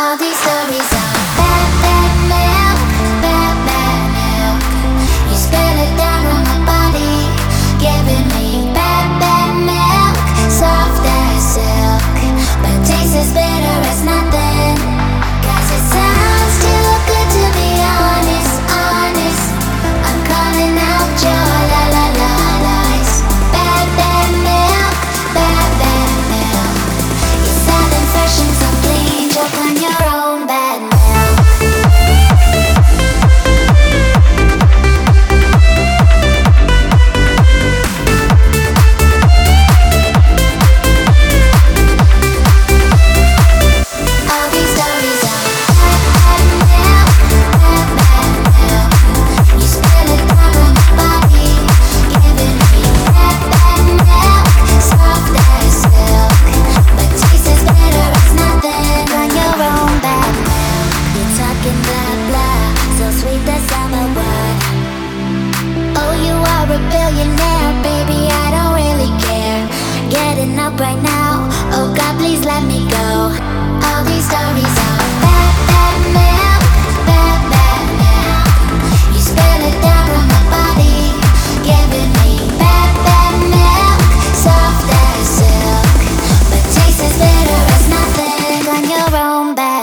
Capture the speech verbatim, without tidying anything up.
All these stories are bad, bad milk, bad, bad milk. You spill it down on my body, giving me bad, bad milk, soft as silk, but tastes as bitter as nothing. 'Cause it sounds too good to be honest, honest. I'm calling out your la la la lies. Bad, bad milk, bad, bad milk. You're sounding fresh and so clean, choke on your own bad milk. All these stories are bad, bad milk, bad, bad milk. You spill it down on my body, giving me bad, bad milk, soft as silk, but tastes as bitter as nothing. On your own bad milk. You're talking blah blah, so sweet the summer word. Oh, you are a billionaire, baby, I don't really care. Getting up right now, oh God, please let me go. All these stories are bad, bad milk, bad, bad milk. You spill it down on my body, giving me bad, bad milk, soft as silk, but tastes as bitter as nothing. On your own bad